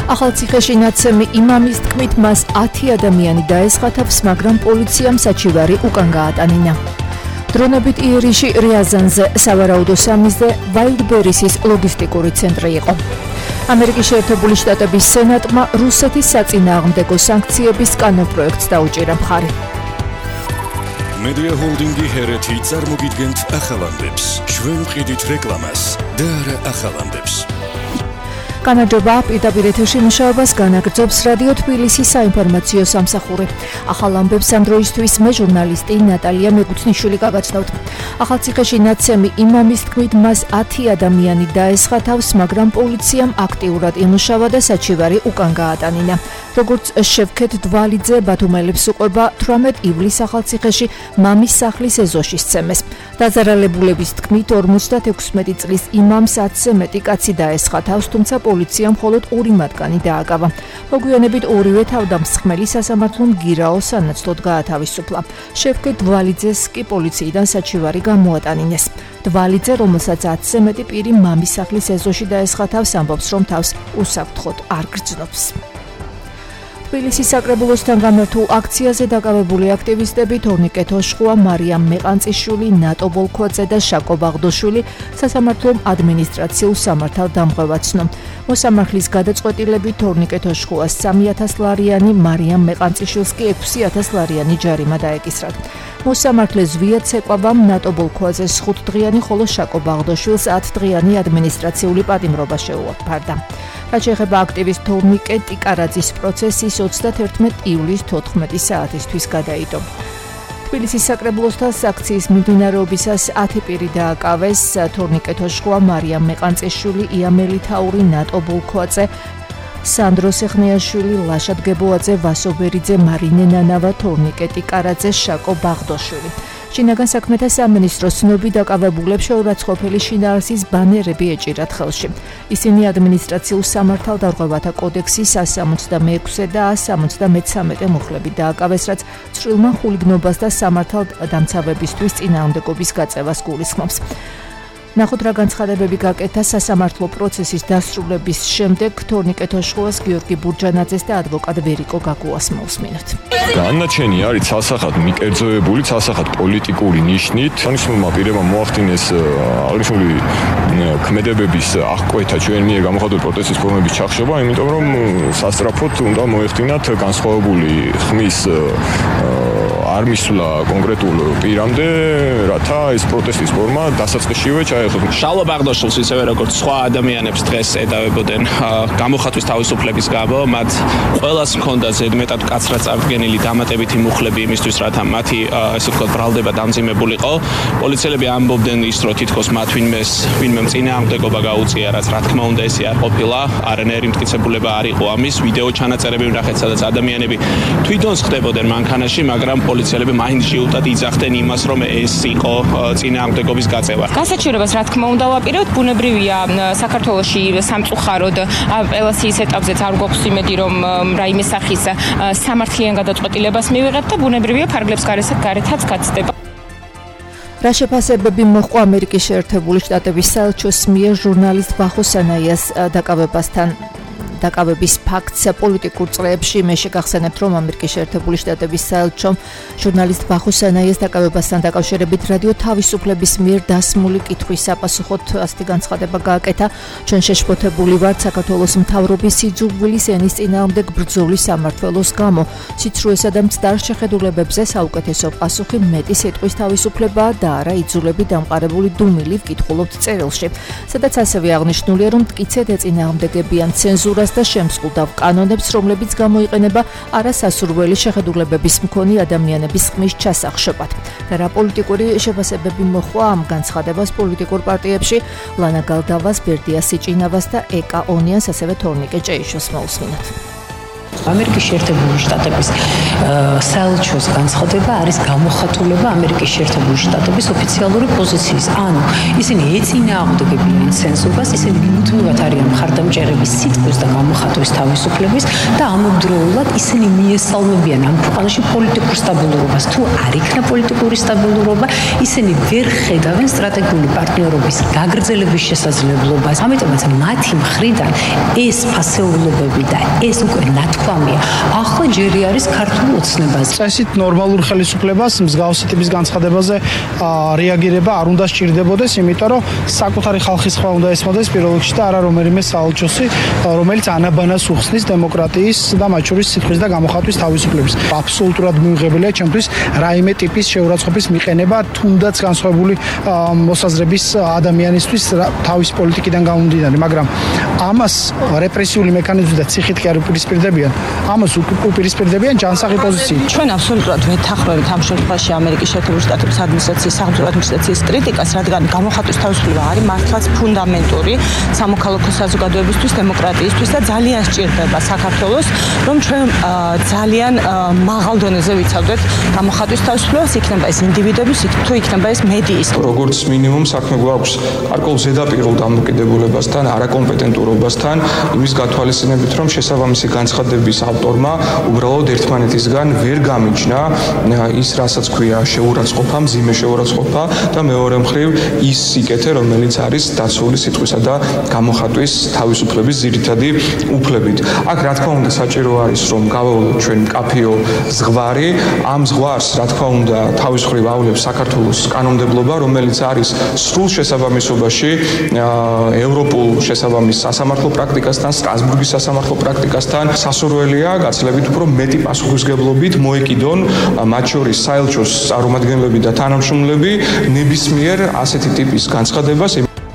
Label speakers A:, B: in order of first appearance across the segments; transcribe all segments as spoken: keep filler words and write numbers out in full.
A: ახალციხეში ნაცემი იმამის თქმით მას ათი ადამიანი დაესხა თავს, მაგრამ პოლიციამ საჩივარი უკან გაატანინა. დრონებით იერიში რიაზანზე სავარაუდო სამიზზე ვაილდბერისის ლოგისტიკური ცენტრი იყო. ამერიკის შეერთებული შტატების სენატმა რუსეთის საწინააღმდეგო სანქციების კანონპროექტს დაუჭირა მხარი.
B: Media Holdingi ჰერეთი წარმოგიდგენთ ახალამდებს. ჩვენ ვყიდით რეკლამას და არა ახალამდებს.
A: განაჯობა პირდაპირ ეთერში მუშაობას განაგრძობს რადიო თბილისის საინფორმაციო სამსახური. ახალ ამბებს ამ დროისთვის მე ჟურნალისტი ნატალია მეგუცნიშვილი გაგაცნობთ. ახალციხეში ნაცემი იმამის თქმით მას ათი ადამიანი დაესხა თავს, მაგრამ პოლიციამ აქტიურად იმუშავა და საჩივარი უკან გაატანინა. როგორც შევქეთ დვალიძე ბათუმელებს უყვება თვრამეტ ივლისს ახალციხეში მამის სახლის ეზოში სცემეს. დაზარალებულების თქმით ორმოცდაექვსი წლის იმამს ათზე მეტი კაცი დაესხა თავს, თუმცა პოლიციამ მხოლოდ ორი მათგანი დააკავა. მოგვიანებით ორივე თავდამსხმელი სასამართლომ გირაოს სანაცვლოდ გაათავისუფლა. შევქეთ დვალიძეს კი პოლიციიდან საჩივარი გამოატანინეს. დვალიძე, რომელსაც ათზე მეტი პირი მამის სახლის ეზოში დაესხა თავს, ამბობს, რომ თავს უსაფრთხოდ არ გრძნობს. თბილისის საკრებულოსთან გამართულ აქციაზე დაკავებული აქტივისტები თორნიკე თოშხუა, მარიამ მეყანწიშვილი, ნატო ბოლქვაძე და შაკო ბაღდოშვილი სასამართლომ ადმინისტრაციულ სამართალ დამღებად ცნო. მოსამართლის გადაწყვეტილებით თორნიკე თოშხუას სამი ათასი ლარიანი, მარიამ მეყანწიშვილს კი ექვსი ათასი ლარიანი ჯარიმა დაეკისრათ. მოსამართლეს ზვია ცეკვავამ ნატო ბოლქვაძეს ხუთდღიანი, ხოლო შაკო ბაღდოშვილს ათდღიანი ადმინისტრაციული პატიმრობა შეუაფარდა. რაც შეეხება აქტივისტ თორნიკე ტიკარაძის პროცესის ოცდაათერთმეტი ივლისის თოთხმეტი საათისთვის გადაიდო. თბილისის საკრებულოსთან აქციის მიმდინარეობისას ათი პირი დააკავეს: თორნიკე თოშხუა, მარიამ მეყანწიშვილი, იამელი თაური, ნატო ბოლქვაძე, სანდრო სეხნიაშვილი, ლაშა დგებოაძე, ვასო ბერიძე, მარინე ნანავა, თორნიკე ტიკარაძე, შაკო ბაღდოშვილი. შინაგან საქმეთა სამინისტროს ცნობით დაკავებულებს შეურაცხყოფელი შინაარსის ბანერები ეჭირათ ხელში. ისინი ადმინისტრაციულ სამართალ დარღვევათა კოდექსის one seventy-six და one seventy-three მუხლებით დააკავეს, რაც ცრილმა ხულიგნობას და სამართალ დამცავებისთვის წინააღმდეგობის გაწევას გულისხმობს. ნახოთ რა განცხადებები გაკეთა სასამართლო პროცესის დასრულების შემდეგ თორნიკე თოშხუას, გიორგი ბურჯანაძეს და ადვოკატ ვერიკო გაგუას მოусმინოთ.
C: განაჩენი არის ცალსახად მიკერძოებული, ცალსახად პოლიტიკური ნიშნით. აღნიშნულმა პირებმა მოახდინეს აღნიშნული ქმედებების აღკვეთა ჩვენ მიერ გამოხატული პროტესტის ფორმების ჩახშობა, იმიტომ რომ სასწრაფოდ უნდა მოეხდინათ განსხვავებული ხმის არ მისვლა კონკრეტულ პირამდე, რათა ეს პროტესტის ფორმა დასაწყისშივე ჩაეხო.
D: შალო ბაღდოშვილს ისევე როგორც სხვა ადამიანებს დღეს ედავებოდნენ გამოხატვის თავისუფლების გამო, მათ ყველას ჰქონდა ზედმეტად კაცრად წარდგენილი დამატებითი მუხლები იმისთვის, რათა მათი ესე ვთქვათ ბრალდება დამძიმებულიყო. პოლიციელები ამბობდნენ ის, რომ თითქოს მათ ვინმეს ვინმე წინააღმდეგობა გაუწია, რაც რა თქმა უნდა ესე არ ყოფილა. არანაირი მტკიცებულება არ იყო ამის. ვიდეო ჩანაწერები ვნახეთ, სადაც ადამიანები თვითონ ხდებოდნენ მანქანაში, მაგრამ პოლიციელები მაინც შეუტად იძახდნენ იმას, რომ ეს იყო წინააღმდეგობის გაწევა.
E: გასაჩივრებას რა თქმა უნდა ვაპირებთ, ბუნებრივია საქართველოში სამწუხაროდ აპელაციის ეტაპზეც არ გვაქვს იმედი, რომ რაიმე სახის სამართლიან გადაწყვეტილებას მივიღებთ და ბუნებრივია ფარგლებს გარეთაც გაცდება.
A: რა შეფასებები მოჰყვა ამერიკის შეერთებული შტატების საელჩოს მიერ ჟურნალისტ ვახო სანაიას დაკავებასთან დაკავების ფაქტს პოლიტიკურ წრეებში? მე შეგახსენებთ, რომ ამერიკის შეერთებული შტატების საელჩომ ჟურნალისტ ვახო სანაიას დაკავებასთან დაკავშირებით რადიო თავისუფლების მიერ დასმული კითხვის საპასუხოდ ასეთი განცხადება გააკეთა: ჩვენ შეშფოთებული ვართ საქართველოს მთავრობის სიძულვილის ენის წინააღმდეგ ბრძოლის სამმართველოს გამო. სიცრუესა და მცდარ შეხედულებებზე საუკეთესო პასუხი მეტი სიტყვის თავისუფლებაა და არა იძულები დამყარებული დუმილი, ვკითხულობთ წერილში, სადაც ასევე აღნიშნულია, რომ მტკიცედ ეწინააღმდეგებიან ცენზურას და შემსყუდავ კანონებს, რომლებიც გამოიყენება არასასურველი შეხედულებების მქონე ადამიანების ხმის ჩასახშობად. და რა პოლიტიკური შეფასებები მოჰყვა ამ განცხადებას პოლიტიკურ პარტიებში? ლანა გალდავას, ბერდია სიჭინავას და ეკა ონიანს, ასევე თორნიკე ჭეიშოს მოусმინოთ.
F: ამერიკის შეერთებული შტატების საელჩოს განცხადება არის გამოხატულება ამერიკის შეერთებული შტატების ოფიციალური პოზიციის. ანუ ისინი ეწინააღმდეგებიან ცენზურას, ისინი მიმოთმევად არიან მხარდამჭერების სიტყვის და გამოხატვის თავისუფლების და ამავდროულად ისინი მიესალმებიან ამ ქვეყანაში პოლიტიკურ სტაბილურობას. თუ არ იქნება პოლიტიკური სტაბილურობა, ისინი ვერ ხედავენ სტრატეგიული პარტნიორობის გაგრძელების შესაძლებლობას. ამიტომაც მათი მხრიდან ეს ფასეულობები და ეს უკვე ნათქვამია ახლა ჯერი არის ქართულ ოცნებაზე.
G: წესით ნორმალურ ხელისუფლებას მსგავსი ტიპის განცხადებაზე რეაგირება არ უნდა სჭირდებოდეს, იმიტომ რომ საკუთარი ხალხის ხმა უნდა ესმოდეს პირველ რიგში და არა რომელიმე საელჩოსი, რომელიც ანაბანას უხსნის დემოკრატიის და მათ შორის სიტყვის და გამოხატვის თავისუფლების. აბსოლუტურად მიუღებელია ჩემთვის რაიმე ტიპის შეურაცხყოფის მიყენება თუნდაც განსხვავებული მოსაზრების ადამიანისთვის თავის პოლიტიკიდან გამომდინარე, მაგრამ ამას რეპრესიული მექანიზმი და ციხით კი არ უპირისპირდებიან. ამას უპირისპირდებიან ჯანსაღი პოზიციით.
H: ჩვენ აბსოლუტურად ვეთანხმებით ამ შემთხვევაში ამერიკის შეერთებული შტატების ადმინისტრაციის სახელმწიფო ადმინისტრაციის კრიტიკას, რადგან გამოხატვის თავისუფლება არის მართლაც ფუნდამენტური სამოქალაქო საზოგადოებისთვის, დემოკრატიისთვის და ძალიან სჭირდება საქართველოს, რომ ჩვენ ძალიან მაღალ დონეზე ვიცავდეთ გამოხატვის თავისუფლებას, იქნება ეს ინდივიდების, თუ იქნება ეს მედიის.
I: როგორც მინიმუმ საქმე გვაქვს გარკვეულ ზედაპირულ დამოკიდებულებასთან, არაკომპეტენტურობასთან, იმის გათვალისწინებით, რომ შესაბამისი განცხადების ავტორმა უბრალოდ ერთმანეთისგან ვერ გამიჯნა ის, რასაც ქვია შეურაცხყოფა, მძიმე შეურაცხყოფა და მეორე მხრივ ის სიკეთე, რომელიც არის დაცული სიტყვისა და გამოხატვის თავისუფლების ძირითადი უფლებით. აქ რა თქმა უნდა საჭირო არის, რომ გავავლოთ ჩვენ მკაფიო ზღვარი, ამ ზღვარს რა თქმა უნდა თავის მხრივ ავლებს საქართველოს კანონმდებლობა, რომელიც არის სრულ შესაბამისობაში ევროპულ შესაბამის სასამართლო პრაქტიკასთან, სტრასბურგის სასამართლო პრაქტიკასთან. სასურველია გაცილებით უფრო მეტი პასუხისმგებლობით მოეკიდონ მათ შორის საელჩოს წარმომადგენლები და თანამშრომლები ნებისმიერ ასეთი ტიპის განცხადებას.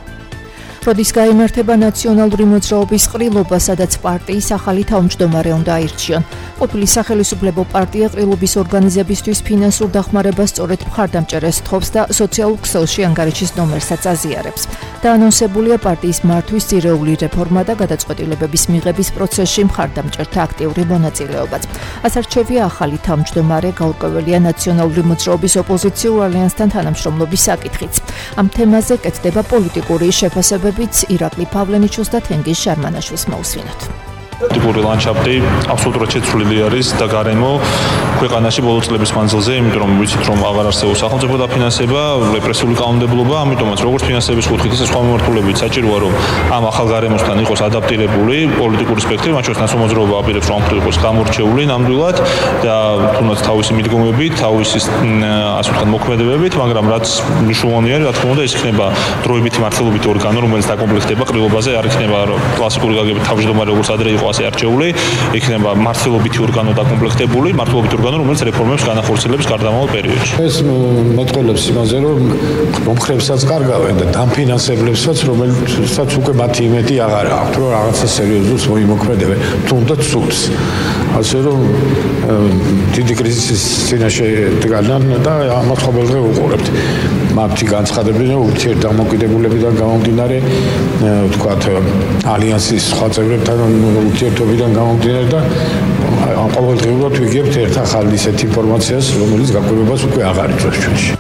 A: როდის გაიმართება ნაციონალური მოძრაობის ყრილობა, სადაც პარტიის ახალი თავმჯდომარე უნდა აირჩიონ. ყოფილი სახელისუფლებო პარტია ყრილობის ორგანიზებისთვის ფინანსურ დახმარებას სწორედ მხარდამჭერებს თხოვს და სოციალურ ქსელში ანგარიშის ნომერსაც აზიარებს. დაანონსებულია პარტიის მართვის ძირეული რეფორმა და გადაწყვეტილებების მიღების პროცესში მხარდამჭერთა აქტიური მონაწილეობაც. ასარჩევია ახალი თავმჯდომარე, გაურკვეველია ნაციონალური მოძრაობის ოპოზიციურ ალიანსთან თანამშრომლობის საკითხიც. ამ თემაზე კეთდება პოლიტიკური შეფასებებიც ირაკლი პავლენიჩოს და თენგიზ შარმანაშვილს მოусვინოთ.
J: პოლიტიკური ლანდშაფტი აბსოლუტურად შეცვლილი არის და გარემო ქვეყანაში ბოლო წლების მანძილზე, იმიტომ რომ ვიცით რომ აღარ არსებობს სახელმწიფო დაფინანსება, რეპრესიული კანონმდებლობა, ამიტომაც როგორც ფინანსების კუთხით, ისე სხვა მიმართულებით საჭიროა რომ ამ ახალ გარემოსთან იყოს ადაპტირებული პოლიტიკური სპექტრი, მათ შორის ნაციონალური მოძრაობა აპირებს რომ ამ იყოს გამორჩეული ნამდვილად და თუნდაც თავისი მიდგომებით, თავისი ასე ვთქვათ მოქმედებებით, მაგრამ რაც მნიშვნელოვანია, რა თქმა უნდა, ის იქნება დროებითი მართლობითი ორგანო, რომელიც დაკომპლექტდება ყრილობაზე, არ იქნება კლასიკური გაგებით თავმჯდომარე როგორც ადრე იყო ასე არჩეული, იქნება მართლობითი ორგანო დაკომპლექტებული, მართლობითი ორგანო, რომელიც რეფორმებს განახორციელებს გარდამავალ პერიოდში.
K: ეს მეტყველებს იმაზე, რომ მომხრებსაც კარგავენ და დამფინანსებლებსაც, რომელსაც უკვე მათი იმედი აღარ აქვთ, რომ რაღაცა სერიოზულს მოიმოქმედებენ, თუნდაც სულს. ასე რომ დიდი კრიზისის წინაშე დგანან და ამას ყოველდღე უყურებთ. მათი განცხადებები ურთიერთდამოკიდებულებიდან გამომდინარე, ვთქვათ, ალიანსის სხვა წევრებთან ურთიერთობიდან გამომდინარე და ყოველდღიურად ვიგებთ ერთ ახალ ისეთ ინფორმაციას, რომელიც გაკვირვებას უკვე აღარ იწვევს ჩვენში.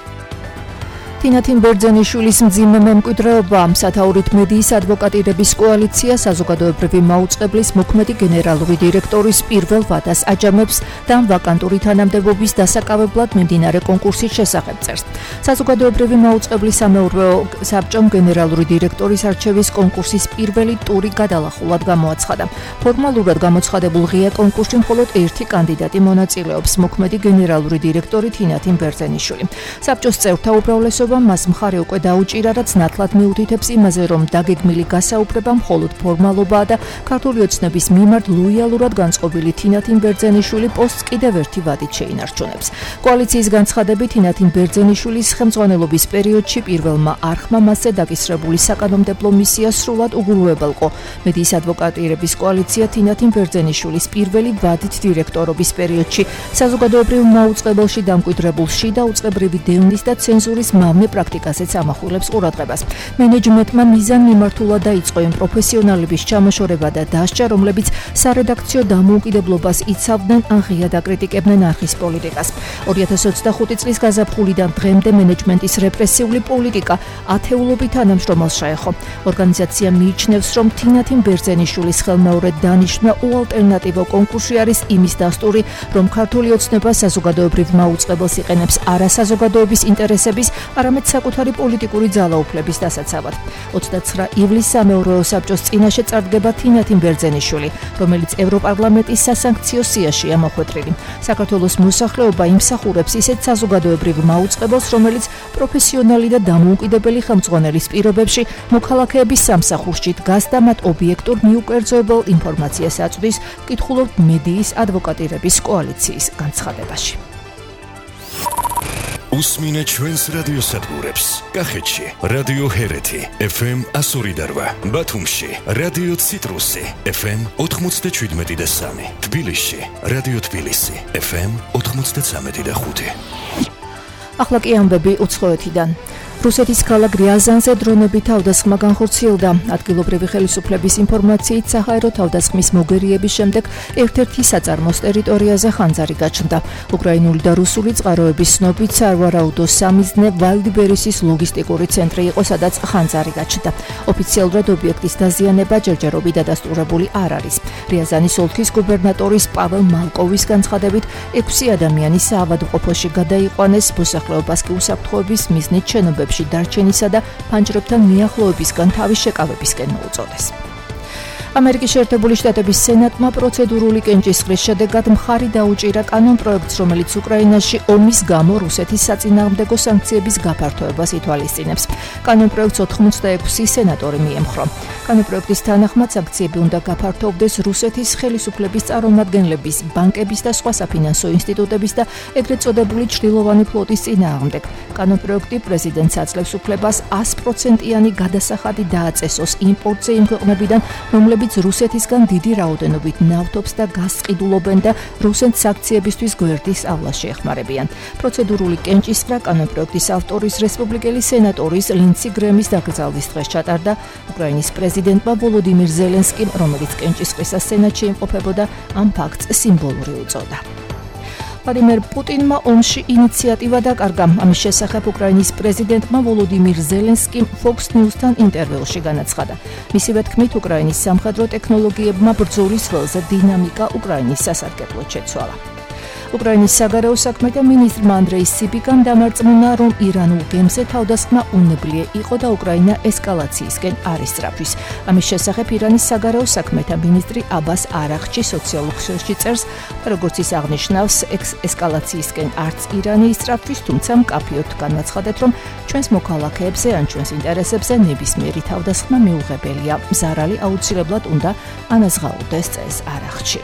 A: თინათინ ბერძენიშვილის მძიმე მემკვიდრეობა, სათაურით მედიის ადვოკატირების კოალიცია საზოგადოებრივი მაუწყებლის მოქმედი გენერალური დირექტორის პირველ ვადას აჯამებს და ვაკანტური თანამდებობის დასაკავებლად მიმდინარე კონკურსის შესახებ წერს. საზოგადოებრივი მაუწყებლის სამეურვეო საბჭომ გენერალური დირექტორის არჩევის კონკურსის პირველი ტური გადალახულად გამოაცხადა. ფორმალურად გამოცხადებულ ღია კონკურსში მხოლოდ ერთი კანდიდატი მონაწილეობს, მოქმედი გენერალური დირექტორი თინათინ ბერძენიშვილი. საბჭოს წევრთა უმრავლესობა მას მხარე უკვე დაუჭირა, რაც ნათლად მიუთითებს იმაზე, რომ დაგეგმილი გასაუბრება მხოლოდ ფორმალობაა და ქართული ოცნების მიმართ ლოიალურად განწყობილი თინათინ ბერძენიშვილი პოსტს კიდევ ერთი ვადით შეინარჩუნებს. კოალიციის განცხადებით თინათინ ბერძენიშვილის ხელმძღვანელობის პერიოდში პირველმა არხმა მასზე დაკისრებული საკანონმდებლო მისია სრულად უგულუებელყო. მედიის ადვოკატირების კოალიცია თინათინ ბერძენიშვილის პირველი ვადით დირექტორობის პერიოდში საზოგადოებრივ მაუწყებელში დამკვიდრებულ შიდა უწყებრივი დევნის და ცენზურის მამის რამდენიმე პრაქტიკაზეც ამახვილებს ყურადღებას. მენეჯმენტმა მიზანმიმართულად დაიწყო იმ პროფესიონალების ჩამოშორება და დასჯა, რომლებიც სარედაქციო დამოუკიდებლობას იცავდნენ ან ღიად აკრიტიკებდნენ არხის პოლიტიკას. ორი ათას ოცდახუთი წლის გაზაფხულიდან დღემდე მენეჯმენტის რეპრესიული პოლიტიკა ათეულობით თანამშრომელს შეეხო. ორგანიზაცია მიიჩნევს, რომ თინათინ ბერძენიშვილის ხელმეორედ დანიშნა უალტერნატივო კონკურსი არის იმის დასტური, რომ ქართული ოცნება საზოგადოებრივ მაუწყებელს იყენებს არა საზოგადოების ინტერესების, არამედ საკუთარი პოლიტიკური ძალაუფლების დასაცავად. ოცდაცხრა ივლისს სამეურვეო საბჭოს წინაშე წარდგება თინათინ ბერძენიშვილი, რომელიც ევროპარლამენტის სასანქციო სიაშია მოხვედრილი. საქართველოს მოსახლეობა იმსახურებს ისეთ საზოგადოებრივ მაუწყებელს, რომელიც პროფესიონალი და დამოუკიდებელი ხელმძღვანელის პირობებში მოქალაქეების სამსახურში დგას და მათ ობიექტურ მიუკერძოებელ ინფორმაციას აწვდის, კითხულობთ მედიის ადვოკატირების კოალიციის განცხადებაში.
B: უსმინეთ ჩვენს რადიოსადგურებს. კახეთში რადიო ჰერეთი ეფ ემ εκατო ორი და რვა, ბათუმში რადიო ციტრუსი ეფ ემ ოთხმოცდაშვიდმეტი და სამი, თბილისში რადიო თბილისი ეფ ემ ოთხმოცდაცამეტი და ხუთი.
A: ახლა კი ამბები უცხოეთიდან. რუსეთის ქალაქ რიაზანზე დრონები თავდასხმა განხორციელდა. ადგილობრივი ხელისუფლების ინფორმაციით საჰაერო თავდასხმის მოგერიების შემდეგ ერთ-ერთი საწარმოს ტერიტორიაზე ხანძარი გაჩნდა. უკრაინული და რუსული წყაროების ცნობით სარვარაუდო სამიზნე ვალდიბერისის ლოგისტიკური ცენტრი იყო, სადაც ხანძარი გაჩნდა. ოფიციალურად ობიექტის დაზიანება ჯერჯერობით დადასტურებული არ არის. რიაზანის ოლქის გუბერნატორის პაվել მალკოვის განცხადებით, ექვსი ადამიანი საავადმყოფოში გადაიყვანეს, მოსახლეობას კი უსაფრთხოების მიზნით შენობებში დარჩენისა და ფანჯრებთან მიახლოებისგან თავის შეკავებისკენ მოუწოდეს. ამერიკის შეერთებული შტატების სენატმა პროცედურული კენჭისყრის შედეგად მხარი დაუჭირა კანონპროექტს, რომელიც უკრაინაში ომის გამო რუსეთის საწინააღმდეგო სანქციების გაფართოებას ითვალისწინებს. კანონპროექტს ოთხმოცდაექვსი სენატორი მიემხრო. კანონპროექტის თანახმად სანქციები უნდა გაფართოვდეს რუსეთის ხელისუფლების წარმომადგენლების, ბანკების და სხვა საფინანსო ინსტიტუტების და ეგრეთ წოდებული ჩრდილოვანი ფლოტის წინააღმდეგ. კანონპროექტი პრეზიდენტს აძლევს უფლებას ას პროცენტიანი გადასახადი დააწესოს იმპორტზე იმ ქვეყნებიდან, რომლებიც რუსეთისგან დიდი რაოდენობით ნავთობს და გაზს ყიდულობენ და რუსეთს სანქციებისთვის გვერდის ავლაში ეხმარებიან. პროცედურული კენჭისყრა კანონპროექტის ავტორის რესპუბლიკელი სენატორის ლინცი გრემის დაკრძალვის დღეს ჩატარდა. უკრაინის პრეზიდენტმა ვოლოდიმირ ზელენსკიმ, რომელიც კენჭისყრისას სენატში იმყოფებოდა, ამ ფაქტს სიმბოლური უწოდა. ვლადიმერ პუტინმა ომში ინიციატივა დაკარგა. ამის შესახებ უკრაინის პრეზიდენტმა ვოლოდიმირ ზელენსკიმ Fox News-თან ინტერვიუში განაცხადა. მისივე თქმით, უკრაინის სამხედრო ტექნოლოგიებმა ბრძოლის ველზე დინამიკა უკრაინის სასარგებლოდ შეცვალა. უკრაინის საგარეო საქმეთა მინისტრმა ანდრეი სიბიკამ დამარწმუნა, რომ ირანულ გემზე თავდასხმა უნებლიე იყო და უკრაინა ესკალაციისკენ არ ისწრაფვის. ამის შესახებ ირანის საგარეო საქმეთა მინისტრი აბას არაღჩი სოციალურ ქსელში წერს, როგორც ის აღნიშნავს, ესკალაციისკენ არც ირანი ისწრაფვის, თუმცა მკაფიოდ განაცხადეთ, რომ ჩვენს მოქალაქეებზე ან ჩვენს ინტერესებზე ნებისმიერი თავდასხმა მიუღებელია. ზარალი აუცილებლად უნდა ანაზღაურდეს, წეს არაღჩი.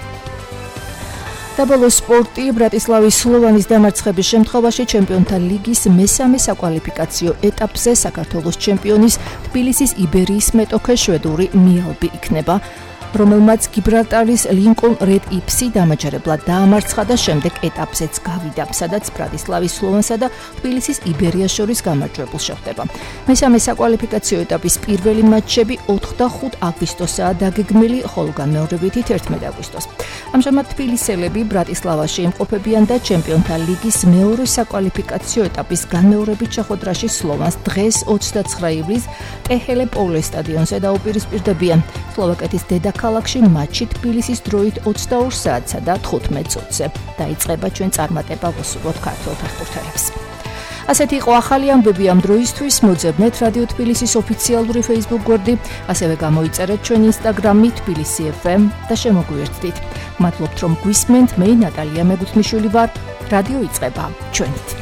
A: დაბოლოს სპორტი. ბრატისლავის სლოვანის დამარცხების შემთხვევაში ჩემპიონთა ლიგის მესამე საკვალიფიკაციო ეტაპზე საქართველოს ჩემპიონის თბილისის იბერიის მეტოქე შვედური მიალბი იქნება, რომელმაც გიბრალტარის ლინკოლn რედ იფსი დამაჯერებლად დაამარცხა და შემდეგ ეტაპზეც გავიდა, სადაც ბრატისლავის სლოვანსა და თბილისის იბერიას შორის გამარჯვებულ შეხვდება. მესამე საკვალიფიკაციო ეტაპის პირველი მატჩები ოთხ და ხუთ აგვისტოსაა დაგეგმილი, ხოლო განმეორებითი თერთმეტი აგვისტოს. ამჟამად თბილისელები ბრატისლავაში იმყოფებიან და ჩემპიონთა ლიგის მეორე საკვალიფიკაციო ეტაპის განმეორებით შეხვედრაში სლოვანს დღეს ოცდაცხრა ივლისს ტეჰელე პოლეს სტადიონზე დაუპირისპირდებიან. სლოვაკეთის დედაქალაქში მატჩი თბილისის დროით ოცდაორ საათსა და თხუთმეტ წუთზე დაიწყება. ჩვენ წარმატება ვუსურვოთ ქართველ ფეხბურთელებს. ასეთი იყო ახალი ამბები ამ დროისთვის. მოძებნეთ რადიო თბილისის ოფიციალური Facebook გვერდი, ასევე გამოიწერეთ ჩვენ Instagram-ი თბილისი ეფ ემ და შემოგვიერთდით. მადლობთ რომ გვისმენთ. მე ნატალია მეგუთმიშვილი ვარ. რადიო იწყება ჩვენით.